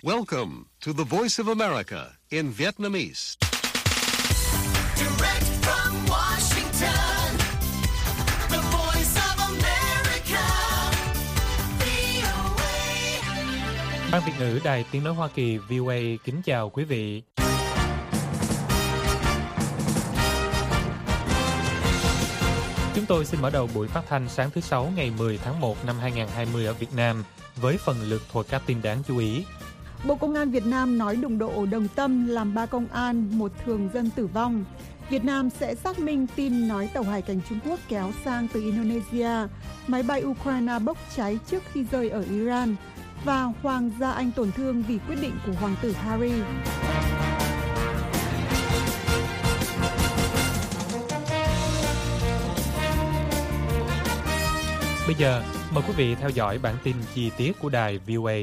Welcome to the Voice of America in Vietnamese. Direct from Washington, the Voice of America, VOA. Ban Việt ngữ Đài Tiếng nói Hoa Kỳ VOA kính chào quý vị. Chúng tôi xin mở đầu buổi phát thanh sáng thứ Sáu ngày 10 tháng 1 năm 2020 ở Việt Nam với phần lượt thuộc các tin đáng chú ý. Bộ Công an Việt Nam nói đụng độ Đồng Tâm làm 3 công an, 1 thường dân tử vong. Việt Nam sẽ xác minh tin nói tàu hải cảnh Trung Quốc kéo sang từ Indonesia. Máy bay Ukraine bốc cháy trước khi rơi ở Iran. Và Hoàng gia Anh tổn thương vì quyết định của Hoàng tử Harry. Bây giờ, mời quý vị theo dõi bản tin chi tiết của đài VOA.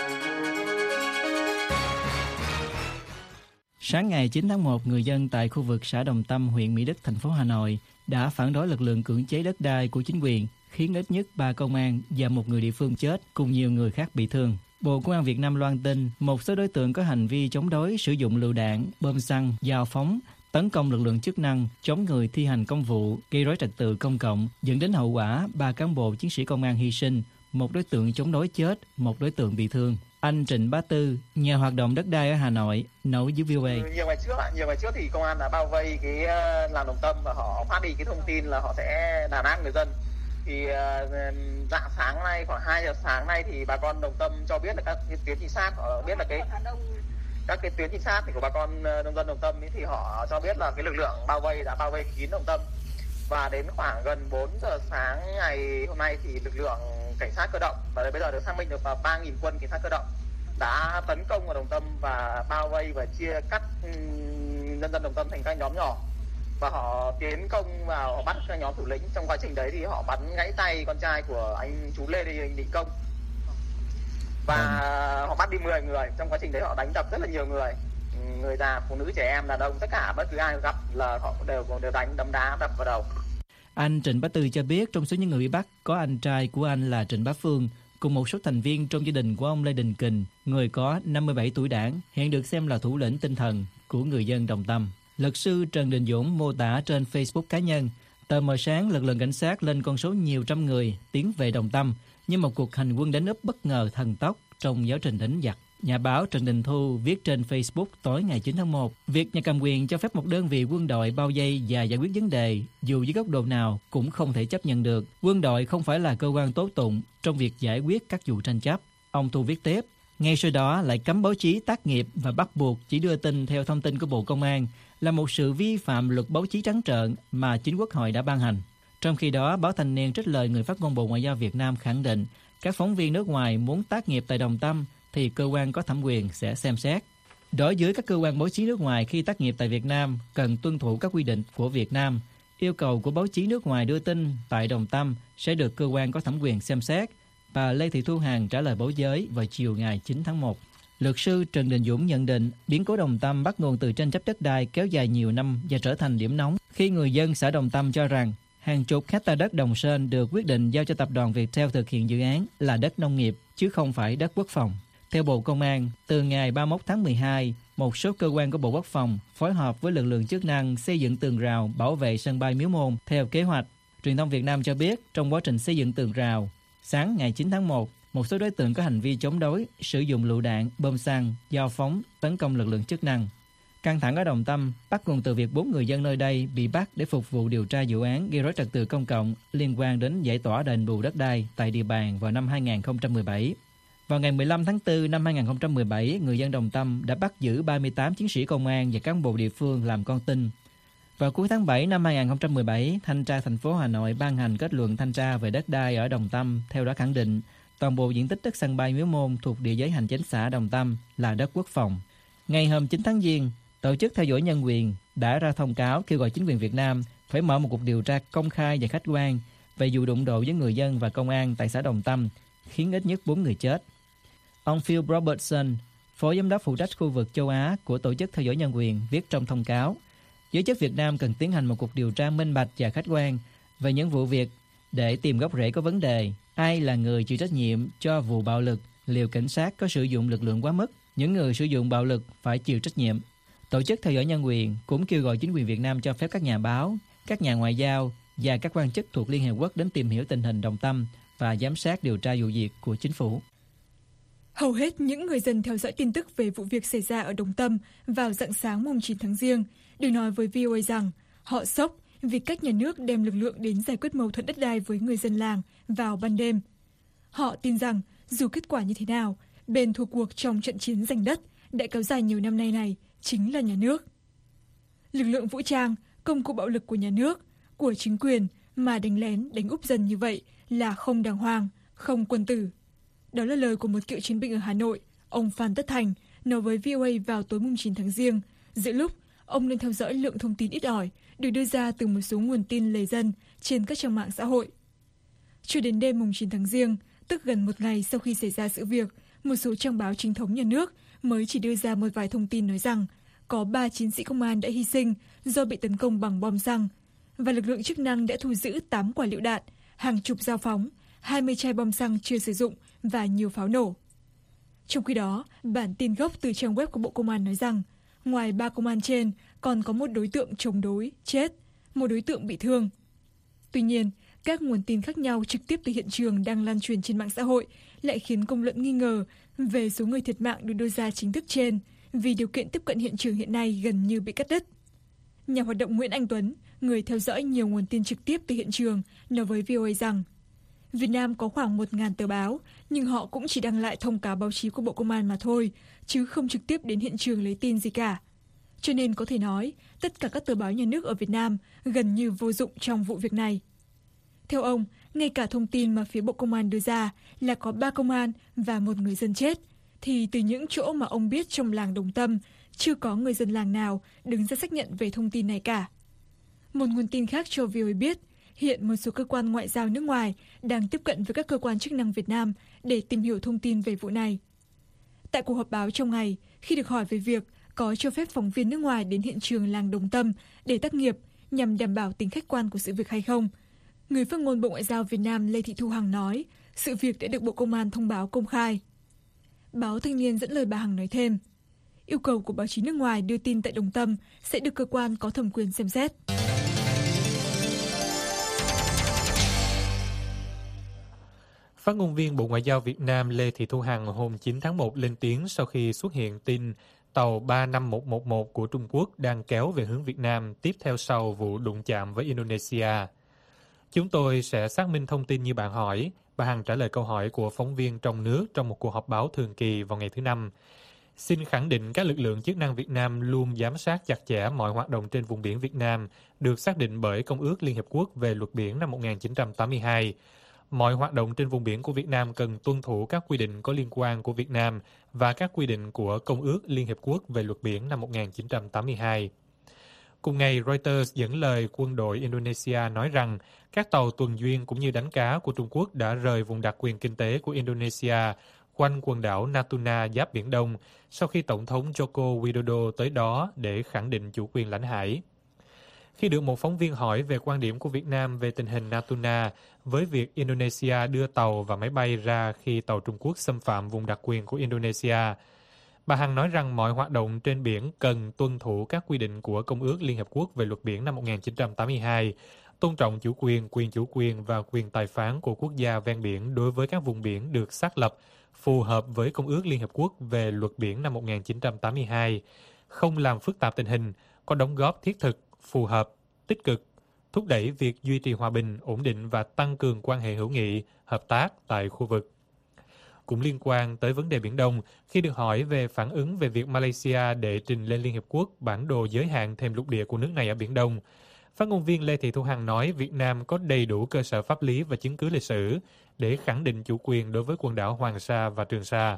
Sáng ngày 9 tháng 1, người dân tại khu vực xã Đồng Tâm, huyện Mỹ Đức, thành phố Hà Nội đã phản đối lực lượng cưỡng chế đất đai của chính quyền, khiến ít nhất 3 công an và 1 người địa phương chết cùng nhiều người khác bị thương. Bộ Công an Việt Nam loan tin một số đối tượng có hành vi chống đối sử dụng lựu đạn, bom xăng, dao phóng, tấn công lực lượng chức năng, chống người thi hành công vụ, gây rối trật tự công cộng, dẫn đến hậu quả 3 cán bộ chiến sĩ công an hy sinh, 1 đối tượng chống đối chết, 1 đối tượng bị thương. Anh Trịnh Bá Tư, nhà hoạt động đất đai ở Hà Nội, nói với VOA. Nhiều ngày trước thì công an đã bao vây cái làng Đồng Tâm và họ phát đi cái thông tin là họ sẽ đàn áp người dân. Thì dạng sáng nay, khoảng 2 giờ sáng nay thì bà con Đồng Tâm cho biết là các cái tuyến trinh sát, họ biết là các cái tuyến trinh sát thì của bà con nông dân Đồng Tâm ấy, thì họ cho biết là cái lực lượng bao vây đã bao vây kín Đồng Tâm. Và đến khoảng gần 4 giờ sáng ngày hôm nay thì lực lượng cảnh sát cơ động, và bây giờ được xác minh được là 3.000 quân cảnh sát cơ động đã tấn công vào Đồng Tâm và bao vây và chia cắt nhân dân Đồng Tâm thành các nhóm nhỏ, và họ tiến công vào, họ bắt các nhóm thủ lĩnh. Trong quá trình đấy thì họ bắn gãy tay con trai của anh chú Lê Đình Công và họ bắt đi 10 người. Trong quá trình đấy họ đánh đập rất là nhiều người già, phụ nữ, trẻ em, đàn ông, tất cả bất cứ ai gặp là họ đều đánh, đấm đá, đập vào đầu. Anh Trịnh Bá Tư cho biết trong số những người bị bắt có anh trai của anh là Trịnh Bá Phương cùng một số thành viên trong gia đình của ông Lê Đình Kình, người có 57 tuổi đảng, hiện được xem là thủ lĩnh tinh thần của người dân Đồng Tâm. Luật sư Trần Đình Dũng mô tả trên Facebook cá nhân, tờ mờ sáng lực lượng cảnh sát lên con số nhiều trăm người tiến về Đồng Tâm như một cuộc hành quân đánh úp bất ngờ thần tốc trong giáo trình đánh giặc. Nhà báo Trần Đình Thu viết trên Facebook tối ngày 9 tháng 1, việc nhà cầm quyền cho phép một đơn vị quân đội bao vây và giải quyết vấn đề dù với góc độ nào cũng không thể chấp nhận được. Quân đội không phải là cơ quan tố tụng trong việc giải quyết các vụ tranh chấp. Ông Thu viết tiếp, ngay sau đó lại cấm báo chí tác nghiệp và bắt buộc chỉ đưa tin theo thông tin của Bộ Công an là một sự vi phạm luật báo chí trắng trợn mà chính Quốc hội đã ban hành. Trong khi đó, báo Thanh niên trích lời người phát ngôn Bộ Ngoại giao Việt Nam khẳng định các phóng viên nước ngoài muốn tác nghiệp tại Đồng Tâm thì cơ quan có thẩm quyền sẽ xem xét. Đối với các cơ quan báo chí nước ngoài khi tác nghiệp tại Việt Nam cần tuân thủ các quy định của Việt Nam. Yêu cầu của báo chí nước ngoài đưa tin tại Đồng Tâm sẽ được cơ quan có thẩm quyền xem xét. Bà Lê Thị Thu Hằng trả lời báo giới vào chiều ngày 9 tháng 1. Luật sư Trần Đình Dũng nhận định biến cố Đồng Tâm bắt nguồn từ tranh chấp đất đai kéo dài nhiều năm và trở thành điểm nóng khi người dân xã Đồng Tâm cho rằng hàng chục hectare đất Đồng Sơn được quyết định giao cho tập đoàn Viettel thực hiện dự án là đất nông nghiệp chứ không phải đất quốc phòng. Theo Bộ Công an, từ ngày 31 tháng 12, một số cơ quan của Bộ Quốc phòng phối hợp với lực lượng chức năng xây dựng tường rào bảo vệ sân bay Miếu Môn theo kế hoạch. Truyền thông Việt Nam cho biết trong quá trình xây dựng tường rào, sáng ngày 9 tháng 1, một số đối tượng có hành vi chống đối, sử dụng lựu đạn, bom xăng, dao phóng, tấn công lực lượng chức năng. Căng thẳng ở Đồng Tâm bắt nguồn từ việc 4 người dân nơi đây bị bắt để phục vụ điều tra vụ án gây rối trật tự công cộng liên quan đến giải tỏa đền bù đất đai tại địa bàn vào năm 2017. Vào ngày 15 tháng 4 năm 2017, người dân Đồng Tâm đã bắt giữ 38 chiến sĩ công an và cán bộ địa phương làm con tin. Vào cuối tháng 7 năm 2017, Thanh tra thành phố Hà Nội ban hành kết luận thanh tra về đất đai ở Đồng Tâm, theo đó khẳng định toàn bộ diện tích đất sân bay Miếu Môn thuộc địa giới hành chính xã Đồng Tâm là đất quốc phòng. Ngày hôm 9 tháng Giêng, Tổ chức Theo dõi Nhân quyền đã ra thông cáo kêu gọi chính quyền Việt Nam phải mở một cuộc điều tra công khai và khách quan về vụ đụng độ với người dân và công an tại xã Đồng Tâm, khiến ít nhất 4 người chết. Ông Phil Robertson, Phó Giám đốc phụ trách khu vực châu Á của Tổ chức Theo dõi Nhân quyền, viết trong thông cáo, giới chức Việt Nam cần tiến hành một cuộc điều tra minh bạch và khách quan về những vụ việc để tìm gốc rễ có vấn đề, ai là người chịu trách nhiệm cho vụ bạo lực, liệu cảnh sát có sử dụng lực lượng quá mức những người sử dụng bạo lực phải chịu trách nhiệm. Tổ chức theo dõi nhân quyền cũng kêu gọi chính quyền Việt Nam cho phép các nhà báo, các nhà ngoại giao và các quan chức thuộc Liên Hiệp Quốc đến tìm hiểu tình hình Đồng Tâm và giám sát điều tra vụ việc của chính phủ. Hầu hết những người dân theo dõi tin tức về vụ việc xảy ra ở Đồng Tâm vào rạng sáng mùng 9 tháng Giêng đều nói với VOA rằng họ sốc vì cách nhà nước đem lực lượng đến giải quyết mâu thuẫn đất đai với người dân làng vào ban đêm. Họ tin rằng dù kết quả như thế nào, bên thua cuộc trong trận chiến giành đất đã kéo dài nhiều năm nay này chính là nhà nước. Lực lượng vũ trang, công cụ bạo lực của nhà nước, của chính quyền mà đánh lén, đánh úp dân như vậy là không đàng hoàng, không quân tử. Đó là lời của một cựu chiến binh ở Hà Nội, ông Phan Tất Thành, nói với VOA vào tối mùng 9 tháng Giêng, giữa lúc ông nên theo dõi lượng thông tin ít ỏi được đưa ra từ một số nguồn tin lề dân trên các trang mạng xã hội. Cho đến đêm mùng 9 tháng Giêng, tức gần một ngày sau khi xảy ra sự việc, một số trang báo chính thống nhà nước mới chỉ đưa ra một vài thông tin nói rằng có 3 chiến sĩ công an đã hy sinh do bị tấn công bằng bom xăng, và lực lượng chức năng đã thu giữ 8 quả lựu đạn, hàng chục dao phóng, 20 chai bom xăng chưa sử dụng và nhiều pháo nổ. Trong khi đó, bản tin gốc từ trang web của Bộ Công an nói rằng, ngoài 3 công an trên, còn có một đối tượng chống đối, chết, một đối tượng bị thương. Tuy nhiên, các nguồn tin khác nhau trực tiếp từ hiện trường đang lan truyền trên mạng xã hội lại khiến công luận nghi ngờ về số người thiệt mạng được đưa ra chính thức trên, vì điều kiện tiếp cận hiện trường hiện nay gần như bị cắt đứt. Nhà hoạt động Nguyễn Anh Tuấn, người theo dõi nhiều nguồn tin trực tiếp từ hiện trường, nói với VOA rằng Việt Nam có khoảng 1.000 tờ báo, nhưng họ cũng chỉ đăng lại thông cáo báo chí của Bộ Công an mà thôi, chứ không trực tiếp đến hiện trường lấy tin gì cả. Cho nên có thể nói, tất cả các tờ báo nhà nước ở Việt Nam gần như vô dụng trong vụ việc này. Theo ông, ngay cả thông tin mà phía Bộ Công an đưa ra là có 3 công an và 1 người dân chết, thì từ những chỗ mà ông biết trong làng Đồng Tâm, chưa có người dân làng nào đứng ra xác nhận về thông tin này cả. Một nguồn tin khác cho VOA biết, hiện một số cơ quan ngoại giao nước ngoài đang tiếp cận với các cơ quan chức năng Việt Nam để tìm hiểu thông tin về vụ này. Tại cuộc họp báo trong ngày, khi được hỏi về việc có cho phép phóng viên nước ngoài đến hiện trường làng Đồng Tâm để tác nghiệp nhằm đảm bảo tính khách quan của sự việc hay không, người phát ngôn Bộ Ngoại giao Việt Nam Lê Thị Thu Hằng nói sự việc đã được Bộ Công an thông báo công khai. Báo Thanh niên dẫn lời bà Hằng nói thêm, yêu cầu của báo chí nước ngoài đưa tin tại Đồng Tâm sẽ được cơ quan có thẩm quyền xem xét. Phát ngôn viên Bộ Ngoại giao Việt Nam Lê Thị Thu Hằng hôm 9 tháng 1 lên tiếng sau khi xuất hiện tin tàu 35111 của Trung Quốc đang kéo về hướng Việt Nam tiếp theo sau vụ đụng chạm với Indonesia. Chúng tôi sẽ xác minh thông tin như bạn hỏi, bà Hằng trả lời câu hỏi của phóng viên trong nước trong một cuộc họp báo thường kỳ vào ngày thứ Năm. Xin khẳng định các lực lượng chức năng Việt Nam luôn giám sát chặt chẽ mọi hoạt động trên vùng biển Việt Nam, được xác định bởi Công ước Liên Hiệp Quốc về luật biển năm 1982. Mọi hoạt động trên vùng biển của Việt Nam cần tuân thủ các quy định có liên quan của Việt Nam và các quy định của Công ước Liên Hiệp Quốc về luật biển năm 1982. Cùng ngày, Reuters dẫn lời quân đội Indonesia nói rằng các tàu tuần duyên cũng như đánh cá của Trung Quốc đã rời vùng đặc quyền kinh tế của Indonesia quanh quần đảo Natuna giáp Biển Đông sau khi Tổng thống Joko Widodo tới đó để khẳng định chủ quyền lãnh hải. Khi được một phóng viên hỏi về quan điểm của Việt Nam về tình hình Natuna với việc Indonesia đưa tàu và máy bay ra khi tàu Trung Quốc xâm phạm vùng đặc quyền của Indonesia, bà Hằng nói rằng mọi hoạt động trên biển cần tuân thủ các quy định của Công ước Liên Hợp Quốc về luật biển năm 1982, tôn trọng chủ quyền và quyền tài phán của quốc gia ven biển đối với các vùng biển được xác lập phù hợp với Công ước Liên Hợp Quốc về luật biển năm 1982, không làm phức tạp tình hình, có đóng góp thiết thực, phù hợp, tích cực, thúc đẩy việc duy trì hòa bình, ổn định và tăng cường quan hệ hữu nghị, hợp tác tại khu vực. Cũng liên quan tới vấn đề Biển Đông, khi được hỏi về phản ứng về việc Malaysia đệ trình lên Liên Hiệp Quốc bản đồ giới hạn thềm lục địa của nước này ở Biển Đông, phát ngôn viên Lê Thị Thu Hằng nói Việt Nam có đầy đủ cơ sở pháp lý và chứng cứ lịch sử để khẳng định chủ quyền đối với quần đảo Hoàng Sa và Trường Sa.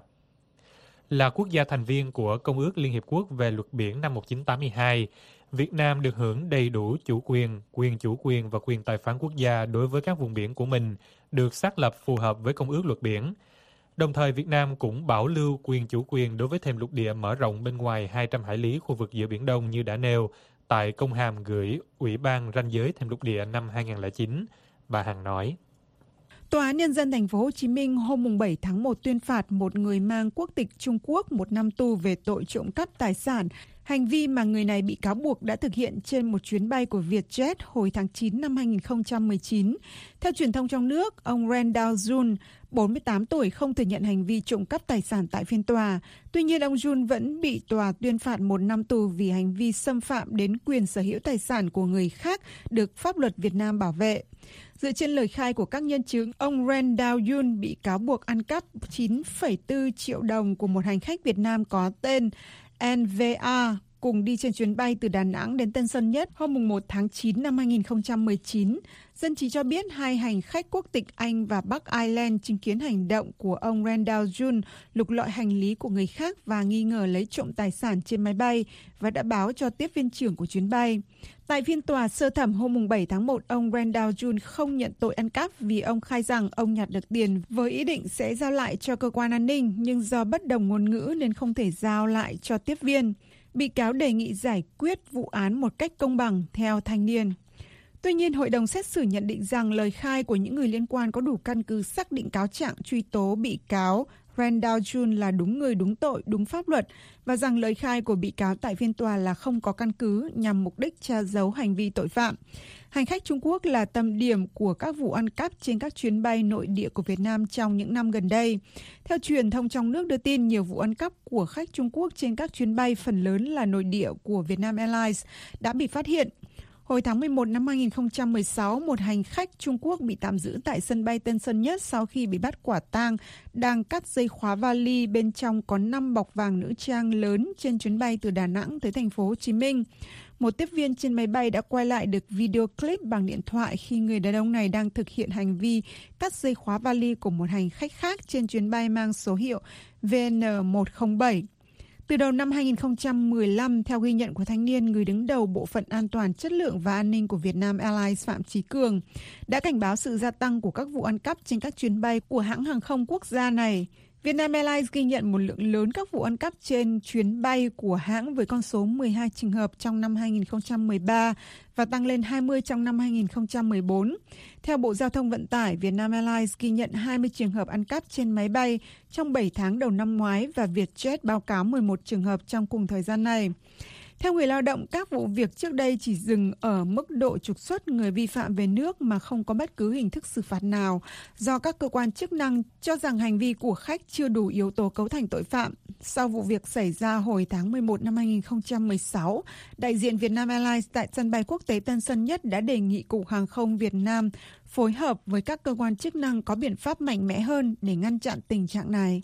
Là quốc gia thành viên của Công ước Liên Hiệp Quốc về luật biển năm 1982, Việt Nam được hưởng đầy đủ quyền chủ quyền và quyền tài phán quốc gia đối với các vùng biển của mình, được xác lập phù hợp với Công ước luật biển. Đồng thời, Việt Nam cũng bảo lưu quyền chủ quyền đối với thềm lục địa mở rộng bên ngoài 200 hải lý khu vực giữa Biển Đông như đã nêu tại công hàm gửi Ủy ban ranh giới thềm lục địa năm 2009, bà Hằng nói. Tòa án Nhân dân thành phố Hồ Chí Minh hôm 7 tháng 1 tuyên phạt một người mang quốc tịch Trung Quốc 1 năm tù về tội trộm cắp tài sản, hành vi mà người này bị cáo buộc đã thực hiện trên một chuyến bay của Vietjet hồi tháng 9 năm 2019. Theo truyền thông trong nước, ông Randall Jun, 48 tuổi, không thừa nhận hành vi trộm cắp tài sản tại phiên tòa. Tuy nhiên, ông Jun vẫn bị tòa tuyên phạt 1 năm tù vì hành vi xâm phạm đến quyền sở hữu tài sản của người khác được pháp luật Việt Nam bảo vệ. Dựa trên lời khai của các nhân chứng, ông Randall Jun bị cáo buộc ăn cắp 9,4 triệu đồng của một hành khách Việt Nam có tên NVA cùng đi trên chuyến bay từ Đà Nẵng đến Tân Sơn Nhất hôm 1 tháng 9 năm 2019. Dân trí cho biết hai hành khách quốc tịch Anh và Bắc Ireland chứng kiến hành động của ông Randall Jun lục lọi hành lý của người khác và nghi ngờ lấy trộm tài sản trên máy bay và đã báo cho tiếp viên trưởng của chuyến bay. Tại phiên tòa sơ thẩm hôm 7 tháng 1, ông Randall Jun không nhận tội ăn cắp vì ông khai rằng ông nhặt được tiền với ý định sẽ giao lại cho cơ quan an ninh, nhưng do bất đồng ngôn ngữ nên không thể giao lại cho tiếp viên. Bị cáo đề nghị giải quyết vụ án một cách công bằng, theo Thanh niên. Tuy nhiên, hội đồng xét xử nhận định rằng lời khai của những người liên quan có đủ căn cứ xác định cáo trạng truy tố bị cáo Randall Jun là đúng người, đúng tội, đúng pháp luật và rằng lời khai của bị cáo tại phiên tòa là không có căn cứ nhằm mục đích che giấu hành vi tội phạm. Hành khách Trung Quốc là tâm điểm của các vụ ăn cắp trên các chuyến bay nội địa của Việt Nam trong những năm gần đây. Theo truyền thông trong nước đưa tin, nhiều vụ ăn cắp của khách Trung Quốc trên các chuyến bay phần lớn là nội địa của Vietnam Airlines đã bị phát hiện. Hồi tháng 11 năm 2016, một hành khách Trung Quốc bị tạm giữ tại sân bay Tân Sơn Nhất sau khi bị bắt quả tang đang cắt dây khóa vali bên trong có 5 bọc vàng nữ trang lớn trên chuyến bay từ Đà Nẵng tới thành phố Hồ Chí Minh. Một tiếp viên trên máy bay đã quay lại được video clip bằng điện thoại khi người đàn ông này đang thực hiện hành vi cắt dây khóa vali của một hành khách khác trên chuyến bay mang số hiệu VN107. Từ đầu năm 2015, theo ghi nhận của thanh niên, người đứng đầu Bộ phận An toàn Chất lượng và An ninh của Vietnam Airlines Phạm Chí Cường đã cảnh báo sự gia tăng của các vụ ăn cắp trên các chuyến bay của hãng hàng không quốc gia này. Vietnam Airlines ghi nhận một lượng lớn các vụ ăn cắp trên chuyến bay của hãng với con số 12 trường hợp trong năm 2013 và tăng lên 20 trong năm 2014. Theo Bộ Giao thông Vận tải, Vietnam Airlines ghi nhận 20 trường hợp ăn cắp trên máy bay trong 7 tháng đầu năm ngoái và Vietjet báo cáo 11 trường hợp trong cùng thời gian này. Theo người lao động, các vụ việc trước đây chỉ dừng ở mức độ trục xuất người vi phạm về nước mà không có bất cứ hình thức xử phạt nào do các cơ quan chức năng cho rằng hành vi của khách chưa đủ yếu tố cấu thành tội phạm. Sau vụ việc xảy ra hồi tháng 11 năm 2016, đại diện Vietnam Airlines tại sân bay quốc tế Tân Sơn Nhất đã đề nghị Cục Hàng không Việt Nam phối hợp với các cơ quan chức năng có biện pháp mạnh mẽ hơn để ngăn chặn tình trạng này.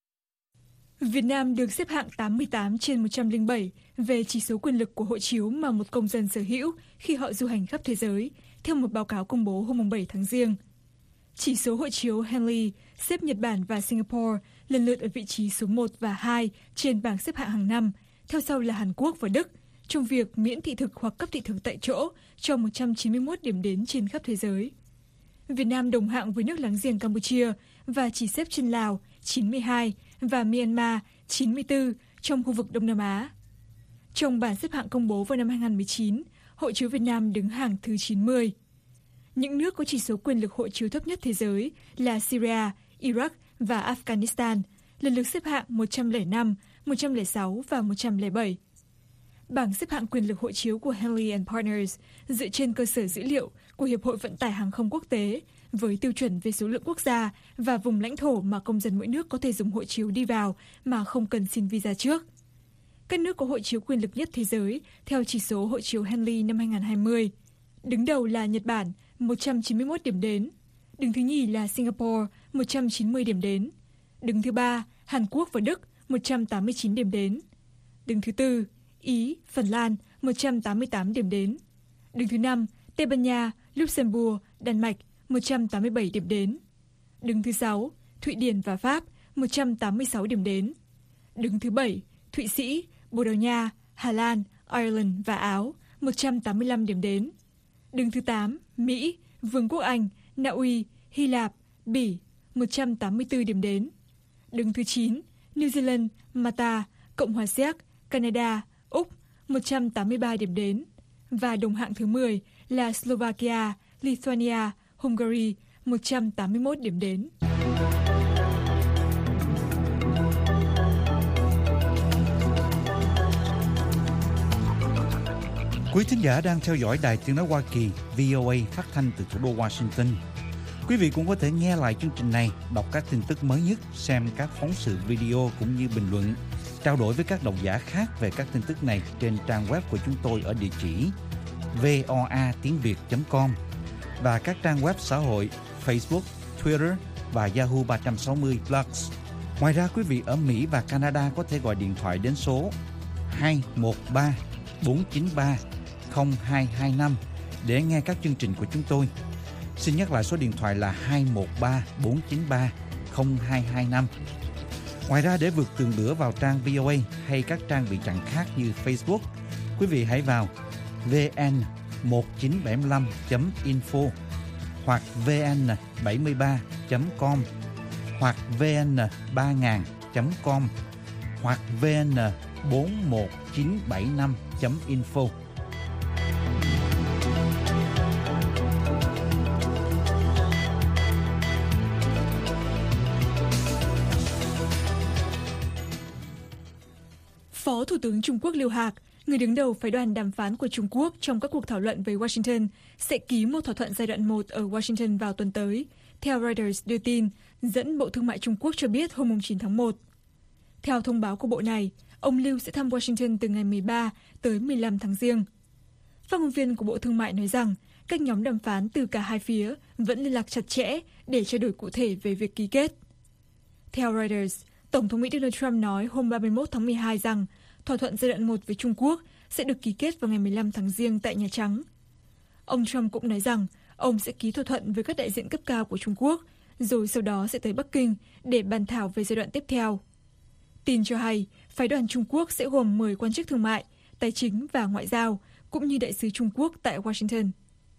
Việt Nam được xếp hạng 88 trên 107 về chỉ số quyền lực của hộ chiếu mà một công dân sở hữu khi họ du hành khắp thế giới, theo một báo cáo công bố hôm 7 tháng Giêng. Chỉ số hộ chiếu Henley xếp Nhật Bản và Singapore lần lượt ở vị trí số 1 và 2 trên bảng xếp hạng hàng năm, theo sau là Hàn Quốc và Đức, trong việc miễn thị thực hoặc cấp thị thực tại chỗ cho 191 điểm đến trên khắp thế giới. Việt Nam đồng hạng với nước láng giềng Campuchia và chỉ xếp trên Lào 92 và Myanmar 94 trong khu vực Đông Nam Á. Trong bản xếp hạng công bố vào năm 2019, hộ chiếu Việt Nam đứng hàng thứ 90. Những nước có chỉ số quyền lực hộ chiếu thấp nhất thế giới là Syria, Iraq và Afghanistan, lần lượt xếp hạng 105, 106 và 107. Bảng xếp hạng quyền lực hộ chiếu của Henley & Partners dựa trên cơ sở dữ liệu của Hiệp hội Vận tải Hàng không Quốc tế với tiêu chuẩn về số lượng quốc gia và vùng lãnh thổ mà công dân mỗi nước có thể dùng hộ chiếu đi vào mà không cần xin visa trước. Các nước có hộ chiếu quyền lực nhất thế giới theo chỉ số hộ chiếu Henley năm 2020. Đứng đầu là Nhật Bản, 191 điểm đến. Đứng thứ nhì là Singapore, 190 điểm đến. Đứng thứ ba, Hàn Quốc và Đức, 189 điểm đến. Đứng thứ tư, Ý, Phần Lan, 188 điểm đến. Đứng thứ năm, Tây Ban Nha, Luxembourg, Đan Mạch, 187 điểm đến. Đứng thứ sáu, Thụy Điển và Pháp, 186 điểm đến. Đứng thứ bảy, Thụy Sĩ, Bồ Đào Nha, Hà Lan, Ireland và Áo, 185 điểm đến. Đứng thứ 8, Mỹ, Vương quốc Anh, Na Uy, Hy Lạp, Bỉ, 184 điểm đến. Đứng thứ 9, New Zealand, Malta, Cộng hòa Séc, Canada, Úc, 183 điểm đến. Và đồng hạng thứ 10 là Slovakia, Lithuania, Hungary, 181 điểm đến. Quý thính giả đang theo dõi Đài Tiếng nói Hoa Kỳ VOA phát thanh từ thủ đô Washington. Quý vị cũng có thể nghe lại chương trình này, đọc các tin tức mới nhất, xem các phóng sự video cũng như bình luận, trao đổi với các độc giả khác về các tin tức này trên trang web của chúng tôi ở địa chỉ voatiengviet.com và các trang web xã hội Facebook, Twitter và Yahoo 360 Plus. Ngoài ra, quý vị ở Mỹ và Canada có thể gọi điện thoại đến số 213 493 0225 để nghe các chương trình của chúng tôi. Xin nhắc lại số điện thoại là 213 493 0225. Ngoài ra, để vượt tường lửa vào trang VOA hay các trang bị chặn khác như Facebook, quý vị hãy vào vn1975.info hoặc vn73.com hoặc vn3000.com hoặc vn41975.info. Phó Thủ tướng Trung Quốc Lưu Hạc, người đứng đầu phái đoàn đàm phán của Trung Quốc trong các cuộc thảo luận với Washington, sẽ ký một thỏa thuận giai đoạn 1 ở Washington vào tuần tới, theo Reuters đưa tin, dẫn Bộ Thương mại Trung Quốc cho biết hôm 9 tháng 1. Theo thông báo của bộ này, ông Lưu sẽ thăm Washington từ ngày 13 tới 15 tháng Giêng. Phát ngôn viên của Bộ Thương mại nói rằng các nhóm đàm phán từ cả hai phía vẫn liên lạc chặt chẽ để trao đổi cụ thể về việc ký kết. Theo Reuters, Tổng thống Mỹ Donald Trump nói hôm 31 tháng 12 rằng thỏa thuận giai đoạn 1 với Trung Quốc sẽ được ký kết vào ngày 15 tháng Giêng tại Nhà Trắng. Ông Trump cũng nói rằng ông sẽ ký thỏa thuận với các đại diện cấp cao của Trung Quốc, rồi sau đó sẽ tới Bắc Kinh để bàn thảo về giai đoạn tiếp theo. Tin cho hay, phái đoàn Trung Quốc sẽ gồm 10 quan chức thương mại, tài chính và ngoại giao, cũng như đại sứ Trung Quốc tại Washington.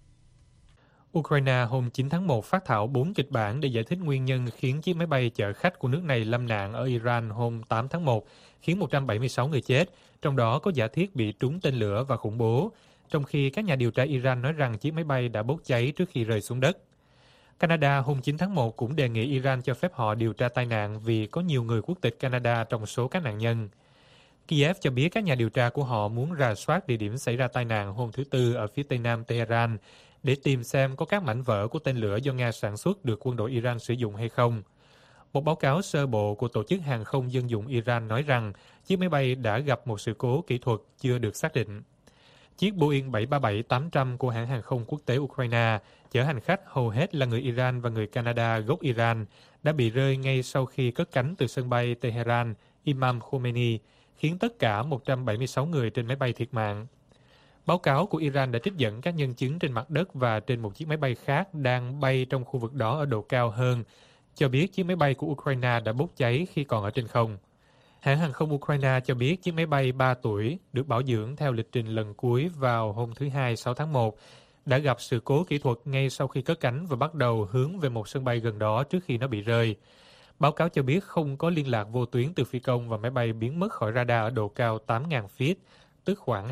Ukraine hôm 9 tháng 1 phát thảo 4 kịch bản để giải thích nguyên nhân khiến chiếc máy bay chở khách của nước này lâm nạn ở Iran hôm 8 tháng 1, khiến 176 người chết, trong đó có giả thiết bị trúng tên lửa và khủng bố, trong khi các nhà điều tra Iran nói rằng chiếc máy bay đã bốc cháy trước khi rơi xuống đất. Canada hôm 9 tháng 1 cũng đề nghị Iran cho phép họ điều tra tai nạn vì có nhiều người quốc tịch Canada trong số các nạn nhân. Kiev cho biết các nhà điều tra của họ muốn rà soát địa điểm xảy ra tai nạn hôm thứ Tư ở phía tây nam Tehran để tìm xem có các mảnh vỡ của tên lửa do Nga sản xuất được quân đội Iran sử dụng hay không. Một báo cáo sơ bộ của Tổ chức Hàng không Dân dụng Iran nói rằng chiếc máy bay đã gặp một sự cố kỹ thuật chưa được xác định. Chiếc Boeing 737-800 của hãng hàng không quốc tế Ukraine chở hành khách hầu hết là người Iran và người Canada gốc Iran đã bị rơi ngay sau khi cất cánh từ sân bay Tehran Imam Khomeini, khiến tất cả 176 người trên máy bay thiệt mạng. Báo cáo của Iran đã trích dẫn các nhân chứng trên mặt đất và trên một chiếc máy bay khác đang bay trong khu vực đó ở độ cao hơn, cho biết chiếc máy bay của Ukraine đã bốc cháy khi còn ở trên không. Hãng hàng không Ukraine cho biết chiếc máy bay 3 tuổi được bảo dưỡng theo lịch trình lần cuối vào hôm thứ Hai 6 tháng 1 đã gặp sự cố kỹ thuật ngay sau khi cất cánh và bắt đầu hướng về một sân bay gần đó trước khi nó bị rơi. Báo cáo cho biết không có liên lạc vô tuyến từ phi công và máy bay biến mất khỏi radar ở độ cao 8.000 feet, tức khoảng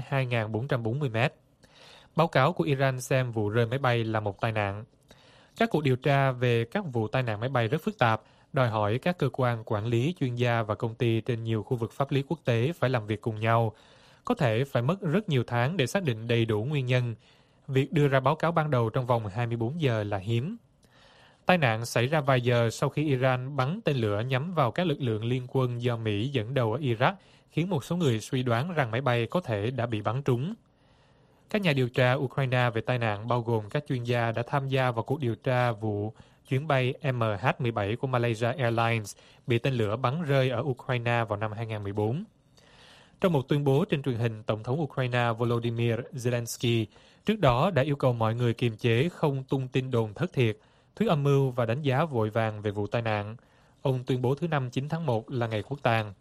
2.440 mét. Báo cáo của Iran xem vụ rơi máy bay là một tai nạn. Các cuộc điều tra về các vụ tai nạn máy bay rất phức tạp, đòi hỏi các cơ quan quản lý, chuyên gia và công ty trên nhiều khu vực pháp lý quốc tế phải làm việc cùng nhau. Có thể phải mất rất nhiều tháng để xác định đầy đủ nguyên nhân. Việc đưa ra báo cáo ban đầu trong vòng 24 giờ là hiếm. Tai nạn xảy ra vài giờ sau khi Iran bắn tên lửa nhắm vào các lực lượng liên quân do Mỹ dẫn đầu ở Iraq, khiến một số người suy đoán rằng máy bay có thể đã bị bắn trúng. Các nhà điều tra Ukraine về tai nạn bao gồm các chuyên gia đã tham gia vào cuộc điều tra vụ chuyến bay MH17 của Malaysia Airlines bị tên lửa bắn rơi ở Ukraine vào năm 2014. Trong một tuyên bố trên truyền hình, Tổng thống Ukraine Volodymyr Zelensky trước đó đã yêu cầu mọi người kiềm chế không tung tin đồn thất thiệt, thuyết âm mưu và đánh giá vội vàng về vụ tai nạn. Ông tuyên bố thứ Năm 9 tháng 1 là ngày quốc tang.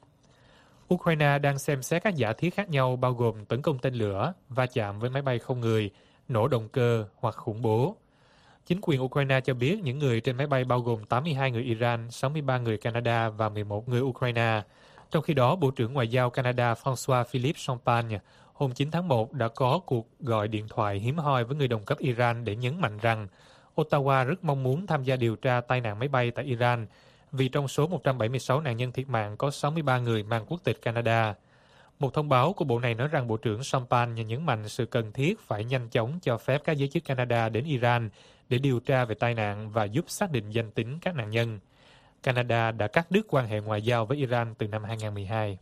Ukraine đang xem xét các giả thiết khác nhau bao gồm tấn công tên lửa, va chạm với máy bay không người, nổ động cơ hoặc khủng bố. Chính quyền Ukraine cho biết những người trên máy bay bao gồm 82 người Iran, 63 người Canada và 11 người Ukraine. Trong khi đó, Bộ trưởng Ngoại giao Canada François Philippe Champagne hôm 9 tháng 1 đã có cuộc gọi điện thoại hiếm hoi với người đồng cấp Iran để nhấn mạnh rằng Ottawa rất mong muốn tham gia điều tra tai nạn máy bay tại Iran, vì trong số 176 nạn nhân thiệt mạng có 63 người mang quốc tịch Canada. Một thông báo của bộ này nói rằng Bộ trưởng Sampan nhấn mạnh sự cần thiết phải nhanh chóng cho phép các giới chức Canada đến Iran để điều tra về tai nạn và giúp xác định danh tính các nạn nhân. Canada đã cắt đứt quan hệ ngoại giao với Iran từ năm 2012.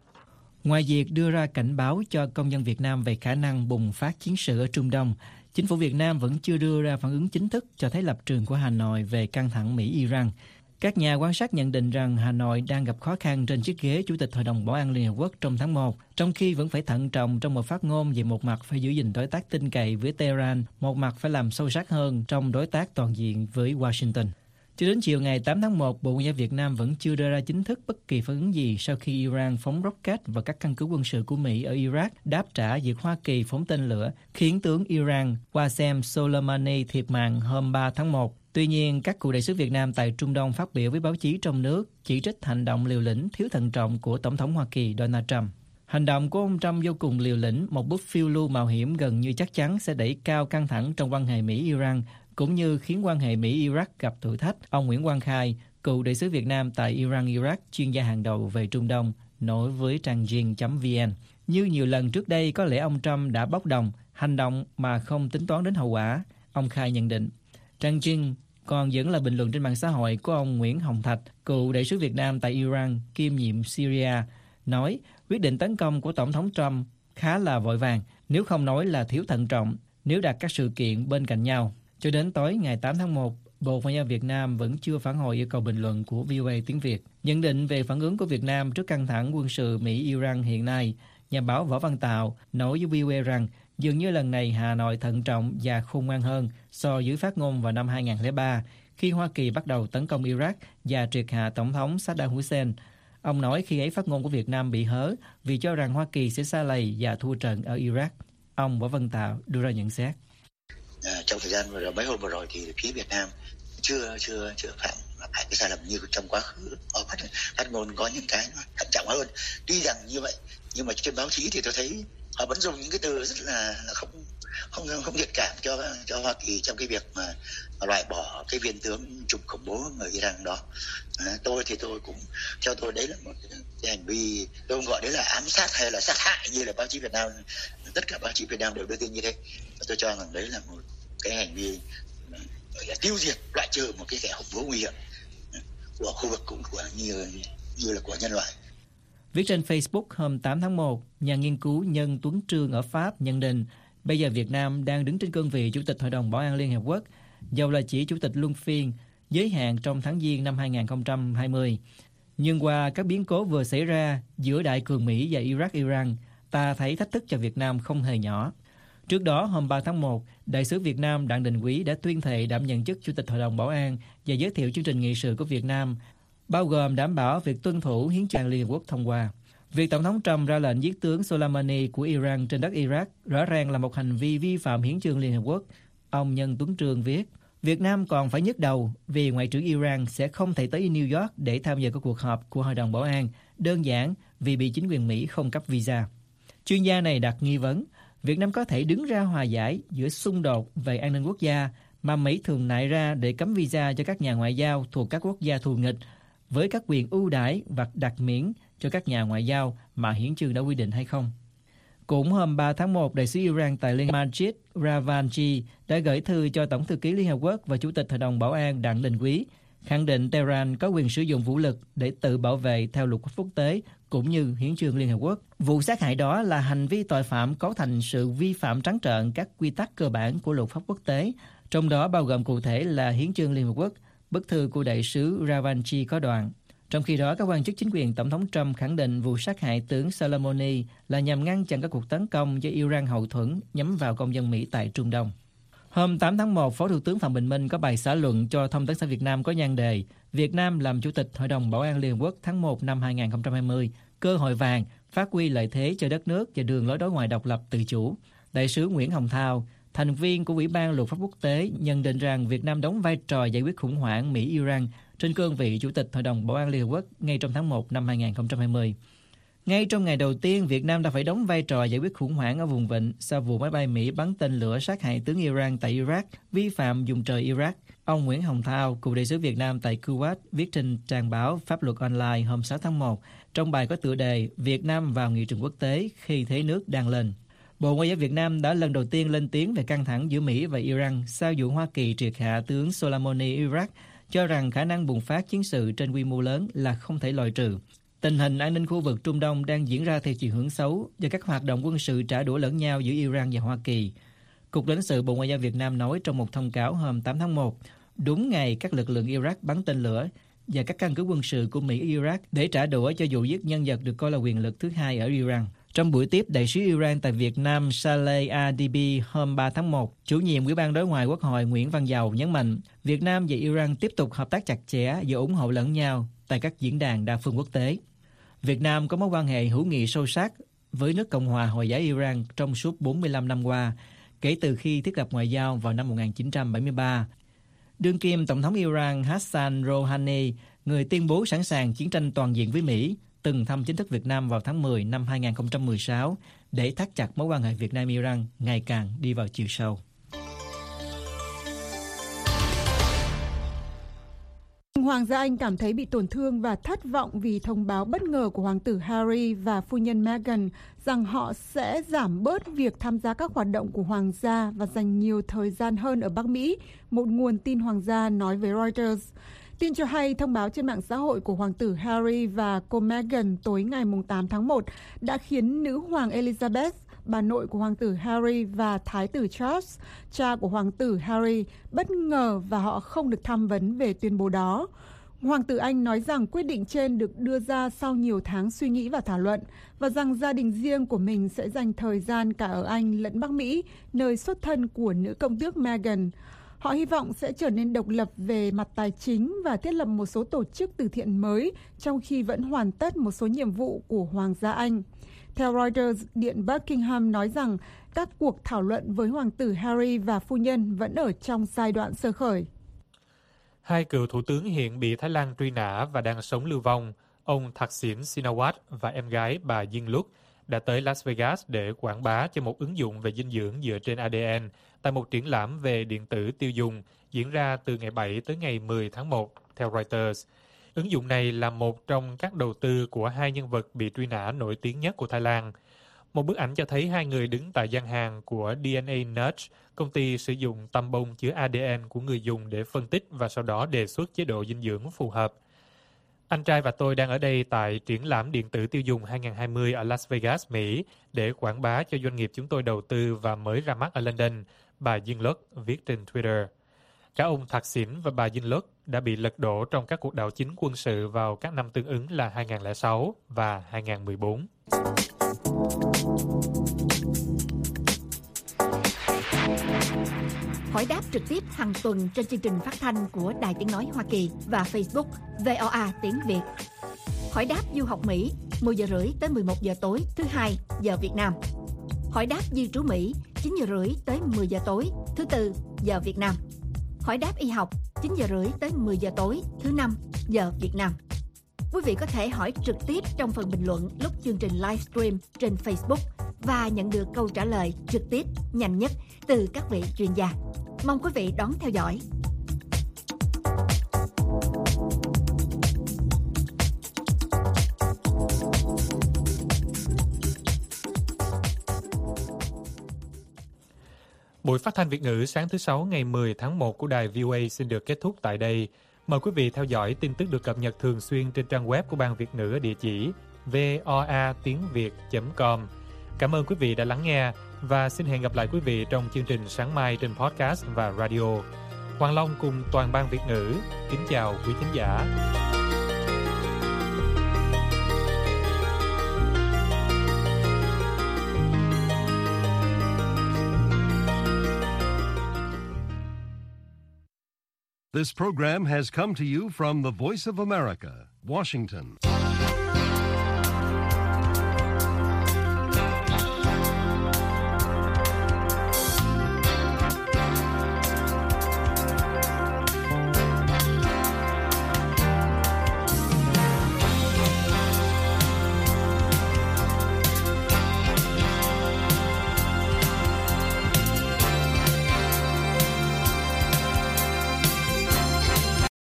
Ngoài việc đưa ra cảnh báo cho công dân Việt Nam về khả năng bùng phát chiến sự ở Trung Đông, chính phủ Việt Nam vẫn chưa đưa ra phản ứng chính thức cho thấy lập trường của Hà Nội về căng thẳng Mỹ-Iran. Các nhà quan sát nhận định rằng Hà Nội đang gặp khó khăn trên chiếc ghế Chủ tịch Hội đồng Bảo an Liên Hợp Quốc trong tháng 1, trong khi vẫn phải thận trọng trong một phát ngôn về một mặt phải giữ gìn đối tác tin cậy với Tehran, một mặt phải làm sâu sắc hơn trong đối tác toàn diện với Washington. Cho đến chiều ngày 8 tháng 1, Bộ Ngoại giao Việt Nam vẫn chưa đưa ra chính thức bất kỳ phản ứng gì sau khi Iran phóng rocket vào các căn cứ quân sự của Mỹ ở Iraq, đáp trả việc Hoa Kỳ phóng tên lửa, khiến tướng Iran Qasem Soleimani thiệt mạng hôm 3 tháng 1. Tuy nhiên, các cựu đại sứ Việt Nam tại Trung Đông phát biểu với báo chí trong nước chỉ trích hành động liều lĩnh thiếu thận trọng của Tổng thống Hoa Kỳ Donald Trump. Hành động của ông Trump vô cùng liều lĩnh, một bước phiêu lưu mạo hiểm gần như chắc chắn sẽ đẩy cao căng thẳng trong quan hệ Mỹ-Iran, cũng như khiến quan hệ Mỹ-Iraq gặp thử thách. Ông Nguyễn Quang Khai, cựu đại sứ Việt Nam tại Iran-Iraq, chuyên gia hàng đầu về Trung Đông, nói với trang Jing.vn. Như nhiều lần trước đây, có lẽ ông Trump đã bốc đồng, hành động mà không tính toán đến hậu quả. Ông Khai nhận định. Trang Jing còn vẫn là bình luận trên mạng xã hội của ông Nguyễn Hồng Thạch, cựu đại sứ Việt Nam tại Iran, kiêm nhiệm Syria, nói quyết định tấn công của Tổng thống Trump khá là vội vàng, nếu không nói là thiếu thận trọng, nếu đặt các sự kiện bên cạnh nhau. Cho đến tối ngày 8 tháng 1, Bộ Ngoại giao Việt Nam vẫn chưa phản hồi yêu cầu bình luận của VOA tiếng Việt. Nhận định về phản ứng của Việt Nam trước căng thẳng quân sự Mỹ-Iran hiện nay, nhà báo Võ Văn Tạo nói với VOA rằng dường như lần này Hà Nội thận trọng và khôn ngoan hơn so với phát ngôn vào năm 2003, khi Hoa Kỳ bắt đầu tấn công Iraq và triệt hạ Tổng thống Saddam Hussein. Ông nói khi ấy phát ngôn của Việt Nam bị hớ vì cho rằng Hoa Kỳ sẽ sa lầy và thua trận ở Iraq. Ông Võ Văn Tạo đưa ra nhận xét. Trong thời gian mấy hôm vừa rồi thì phía Việt Nam chưa phạm phải cái sai lầm như trong quá khứ. Ở phát ngôn có những cái thận trọng hơn. Tuy rằng như vậy, nhưng mà trên báo chí thì tôi thấy họ vẫn dùng những cái từ rất là không thiện cảm cho Hoa Kỳ trong cái việc mà loại bỏ cái viên tướng trùm khủng bố người Iran đó. Tôi cũng theo tôi đấy là một cái hành vi, tôi không gọi đấy là ám sát hay là sát hại như là báo chí Việt Nam, tất cả báo chí Việt Nam đều đưa tin như thế. Tôi cho rằng đấy là một cái hành vi gọi là tiêu diệt, loại trừ một cái kẻ khủng bố nguy hiểm của khu vực cũng như là của nhân loại. Viết trên Facebook hôm 8 tháng 1, nhà nghiên cứu Nhân Tuấn Trương ở Pháp nhận định bây giờ Việt Nam đang đứng trên cương vị Chủ tịch Hội đồng Bảo an Liên Hợp Quốc, dầu là chỉ Chủ tịch luân phiên, giới hạn trong tháng Giêng năm 2020. Nhưng qua các biến cố vừa xảy ra giữa Đại cường Mỹ và Iraq-Iran, ta thấy thách thức cho Việt Nam không hề nhỏ. Trước đó, hôm 3 tháng 1, Đại sứ Việt Nam Đặng Đình Quý đã tuyên thệ đảm nhận chức Chủ tịch Hội đồng Bảo an và giới thiệu chương trình nghị sự của Việt Nam, bao gồm đảm bảo việc tuân thủ Hiến chương Liên Hợp Quốc thông qua. Việc Tổng thống Trump ra lệnh giết tướng Soleimani của Iran trên đất Iraq rõ ràng là một hành vi vi phạm Hiến chương Liên Hợp Quốc. Ông Nhân Tuấn Trương viết, Việt Nam còn phải nhức đầu vì Ngoại trưởng Iran sẽ không thể tới New York để tham dự các cuộc họp của Hội đồng Bảo an, đơn giản vì bị chính quyền Mỹ không cấp visa. Chuyên gia này đặt nghi vấn, Việt Nam có thể đứng ra hòa giải giữa xung đột về an ninh quốc gia mà Mỹ thường nại ra để cấm visa cho các nhà ngoại giao thuộc các quốc gia thù nghịch, với các quyền ưu đãi và đặc miễn cho các nhà ngoại giao mà hiến chương đã quy định hay không. Cũng hôm 3 tháng 1, Đại sứ Iran tại Liên Majid Ravanchi đã gửi thư cho Tổng thư ký Liên Hợp Quốc và Chủ tịch Hội đồng Bảo an Đặng Đình Quý, khẳng định Tehran có quyền sử dụng vũ lực để tự bảo vệ theo luật quốc tế cũng như Hiến chương Liên Hợp Quốc. Vụ sát hại đó là hành vi tội phạm cấu thành sự vi phạm trắng trợn các quy tắc cơ bản của luật pháp quốc tế, trong đó bao gồm cụ thể là Hiến chương Liên Hợp Quốc. Bức thư của đại sứ Ravanchi có đoạn. Trong khi đó, các quan chức chính quyền Tổng thống Trump khẳng định vụ sát hại tướng Soleimani là nhằm ngăn chặn các cuộc tấn công do Iran hậu thuẫn nhắm vào công dân Mỹ tại Trung Đông. Hôm 8 tháng 1, Phó Thủ tướng Phạm Bình Minh có bài xã luận cho Thông tấn xã Việt Nam có nhan đề Việt Nam làm Chủ tịch Hội đồng Bảo an Liên Hợp Quốc tháng 1 năm 2020, cơ hội vàng, phát huy lợi thế cho đất nước và đường lối đối ngoại độc lập tự chủ. Đại sứ Nguyễn Hồng Thao, thành viên của Ủy ban Luật pháp quốc tế, nhận định rằng Việt Nam đóng vai trò giải quyết khủng hoảng Mỹ-Iran trên cương vị Chủ tịch Hội đồng Bảo an Liên Hợp Quốc ngay trong tháng 1 năm 2020. Ngay trong ngày đầu tiên, Việt Nam đã phải đóng vai trò giải quyết khủng hoảng ở vùng vịnh sau vụ máy bay Mỹ bắn tên lửa sát hại tướng Iran tại Iraq, vi phạm vùng trời Iraq. Ông Nguyễn Hồng Thao, cựu đại sứ Việt Nam tại Kuwait, viết trên trang báo Pháp luật online hôm 6 tháng 1, trong bài có tựa đề Việt Nam vào nghị trường quốc tế khi thế nước đang lên. Bộ Ngoại giao Việt Nam đã lần đầu tiên lên tiếng về căng thẳng giữa Mỹ và Iran sau vụ Hoa Kỳ triệt hạ tướng Soleimani Iraq, cho rằng khả năng bùng phát chiến sự trên quy mô lớn là không thể loại trừ. Tình hình an ninh khu vực Trung Đông đang diễn ra theo chiều hướng xấu do các hoạt động quân sự trả đũa lẫn nhau giữa Iran và Hoa Kỳ. Cục lãnh sự Bộ Ngoại giao Việt Nam nói trong một thông cáo hôm 8 tháng 1, đúng ngày các lực lượng Iraq bắn tên lửa và các căn cứ quân sự của Mỹ ở Iraq để trả đũa cho vụ giết nhân vật được coi là quyền lực thứ hai ở Iran. Trong buổi tiếp đại sứ Iran tại Việt Nam Saleh Adibi hôm 3 tháng 1, chủ nhiệm Ủy ban Đối ngoại Quốc hội Nguyễn Văn Dầu nhấn mạnh Việt Nam và Iran tiếp tục hợp tác chặt chẽ và ủng hộ lẫn nhau tại các diễn đàn đa phương quốc tế. Việt Nam có mối quan hệ hữu nghị sâu sắc với nước Cộng hòa Hồi giáo Iran trong suốt 45 năm qua, kể từ khi thiết lập ngoại giao vào năm 1973. Đương kim Tổng thống Iran Hassan Rouhani, người tuyên bố sẵn sàng chiến tranh toàn diện với Mỹ, từng thăm chính thức Việt Nam vào tháng 10 năm 2016 để thắt chặt mối quan hệ Việt Nam-Iran ngày càng đi vào chiều sâu. Hoàng gia Anh cảm thấy bị tổn thương và thất vọng vì thông báo bất ngờ của Hoàng tử Harry và phu nhân Meghan rằng họ sẽ giảm bớt việc tham gia các hoạt động của Hoàng gia và dành nhiều thời gian hơn ở Bắc Mỹ, một nguồn tin Hoàng gia nói với Reuters. Tin cho hay thông báo trên mạng xã hội của Hoàng tử Harry và cô Meghan tối ngày 8 tháng 1 đã khiến nữ hoàng Elizabeth, bà nội của Hoàng tử Harry và Thái tử Charles, cha của Hoàng tử Harry, bất ngờ và họ không được tham vấn về tuyên bố đó. Hoàng tử Anh nói rằng quyết định trên được đưa ra sau nhiều tháng suy nghĩ và thảo luận, và rằng gia đình riêng của mình sẽ dành thời gian cả ở Anh lẫn Bắc Mỹ, nơi xuất thân của nữ công tước Meghan. Họ hy vọng sẽ trở nên độc lập về mặt tài chính và thiết lập một số tổ chức từ thiện mới, trong khi vẫn hoàn tất một số nhiệm vụ của Hoàng gia Anh. Theo Reuters, Điện Buckingham nói rằng các cuộc thảo luận với Hoàng tử Harry và phu nhân vẫn ở trong giai đoạn sơ khởi. Hai cựu thủ tướng hiện bị Thái Lan truy nã và đang sống lưu vong, ông Thaksin Shinawatra và em gái bà Yingluck đã tới Las Vegas để quảng bá cho một ứng dụng về dinh dưỡng dựa trên ADN tại một triển lãm về điện tử tiêu dùng diễn ra từ ngày 7 tới ngày 10 tháng 1, theo Reuters. Ứng dụng này là một trong các đầu tư của hai nhân vật bị truy nã nổi tiếng nhất của Thái Lan. Một bức ảnh cho thấy hai người đứng tại gian hàng của DNA Nudge, công ty sử dụng tăm bông chứa ADN của người dùng để phân tích và sau đó đề xuất chế độ dinh dưỡng phù hợp. Anh trai và tôi đang ở đây tại triển lãm điện tử tiêu dùng 2020 ở Las Vegas, Mỹ để quảng bá cho doanh nghiệp chúng tôi đầu tư và mới ra mắt ở London, bà Yingluck viết trên Twitter. Cả ông Thaksin và bà Yingluck đã bị lật đổ trong các cuộc đảo chính quân sự vào các năm tương ứng là 2006 và 2014. Hỏi đáp trực tiếp hàng tuần trên chương trình phát thanh của Đài Tiếng Nói Hoa Kỳ và Facebook VOA Tiếng Việt. Hỏi đáp du học Mỹ 10 giờ rưỡi tới 11 giờ tối thứ Hai giờ Việt Nam. Hỏi đáp di trú Mỹ 9 giờ rưỡi tới 10 giờ tối thứ Tư giờ Việt Nam. Hỏi đáp y học 9 giờ rưỡi tới 10 giờ tối thứ Năm giờ Việt Nam. Quý vị có thể hỏi trực tiếp trong phần bình luận lúc chương trình livestream trên Facebook và nhận được câu trả lời trực tiếp nhanh nhất từ các vị chuyên gia. Mong quý vị đón theo dõi. Buổi phát thanh Việt ngữ sáng thứ Sáu ngày 10 tháng 1 của đài VOA xin được kết thúc tại đây. Mời quý vị theo dõi tin tức được cập nhật thường xuyên trên trang web của Ban Việt ngữ ở địa chỉ voatiengviet.com. Cảm ơn quý vị đã lắng nghe và xin hẹn gặp lại quý vị trong chương trình sáng mai trên podcast và radio. Hoàng Long cùng toàn Ban Việt ngữ kính chào quý thính giả. This program has come to you from the Voice of America, Washington.